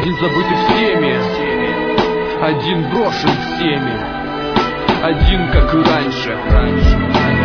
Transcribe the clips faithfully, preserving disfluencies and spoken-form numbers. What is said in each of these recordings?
один забытый всеми, один брошен всеми, один, как и раньше, раньше,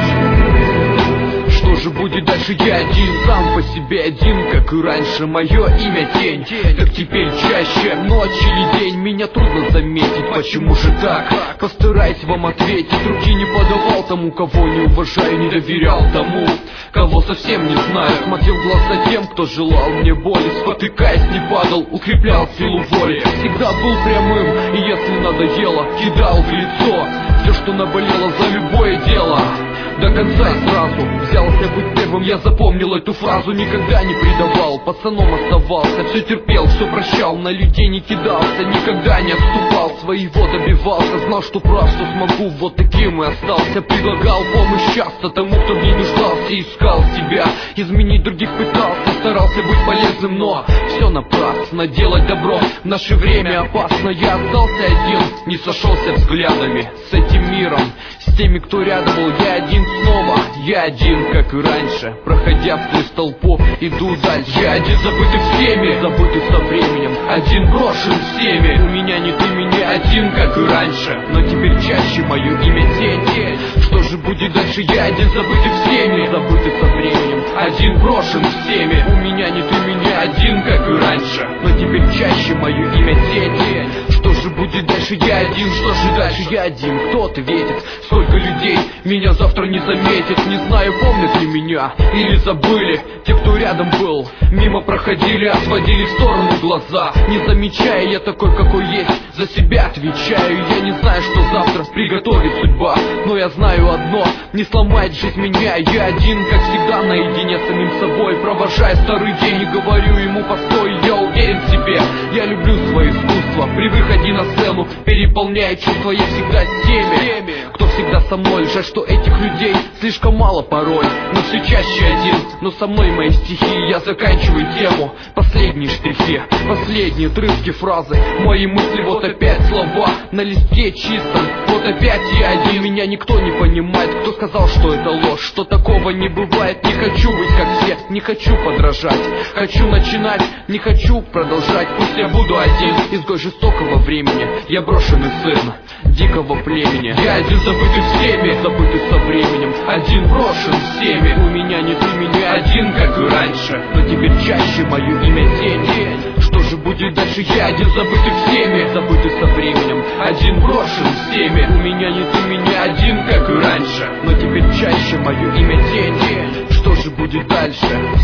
раньше. Что же будет дальше? Я один, сам по себе один, как и раньше. Мое имя тень, как теперь чаще ночь или день. Меня трудно заметить, почему же так? Постараюсь вам ответить. Руки не подавал тому, кого не уважаю, не доверял тому, кого совсем не знаю. Смотрел в глаза тем, кто желал мне боли. Спотыкаясь, не падал, укреплял силу воли. Всегда был прямым, и если надоело, кидал в лицо все, что наболело, за любое дело. До конца и сразу взялся быть первым. Я запомнил эту фразу, никогда не предавал, пацаном оставался, все терпел, все прощал, на людей не кидался, никогда не отступал, своего добивался, знал, что прав, что смогу, вот таким и остался. Предлагал помощь часто тому, кто в ней нуждался, искал себя, изменить других пытался, старался быть полезным, но все напрасно. Делать добро в наше время опасно. Я остался один, не сошелся взглядами с этим миром, с теми, кто рядом был. Я один снова, я один, как и раньше, проходя сквозь толпу, иду дальше. Я один, забытый всеми, забытый со временем, один брошен всеми. У меня нет имени, один, как и раньше, но теперь чаще мое имя тень. Что же будет дальше? Я один, забытый всеми, забытый со временем, один брошен всеми. У меня нет имени, один, как и раньше, но теперь чаще мое имя тень. Что же будет дальше? Я один, что же дальше? Я один, кто ответит? Сколько людей меня завтра не заметит? Не знаю, помнят ли меня или забыли те, кто рядом был. Мимо проходили, отводили в сторону глаза, не замечая, я такой, какой есть, за себя отвечаю. Я не знаю, что завтра приготовит судьба, но я знаю одно: не сломает жизнь меня. Я один, как всегда, наедине с самим собой, провожая старый день и говорю ему: постой, я уверен в себе. Я люблю свое искусство, при выходе на сцену переполняя чувства. Я всегда с теми, кто всегда со мной. Жаль, что этих людей слишком мало порой, но все чаще один. Но со мной мои стихи, я заканчиваю тему. Последние штрихи, последние отрывки фразы, мои мысли, вот опять слова на листке чистом. Вот опять я один, меня никто не понимает. Кто сказал, что это ложь, что такого не бывает? Не хочу быть как все, не хочу подражать, хочу начинать, не хочу продолжать. Пусть я буду один, изгой жестокого времени, я брошенный сын дикого племени. Я один, забытый всеми, забытый со временем, один брошен всеми. У меня нет имени, один, как и раньше, но теперь чаще мое имя тень. Что же будет дальше? Я один, забытый всеми, забытый со временем, один брошен всеми. У меня нет имени, один, как и раньше, но теперь чаще мое имя тень. Что же будет дальше?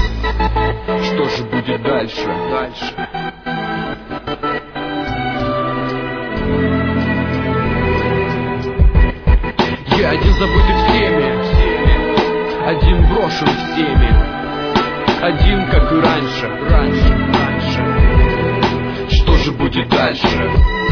Что же будет дальше? Дальше. Я один, забытый всеми, один брошен всеми, один, как и раньше, раньше, раньше. Что же будет дальше?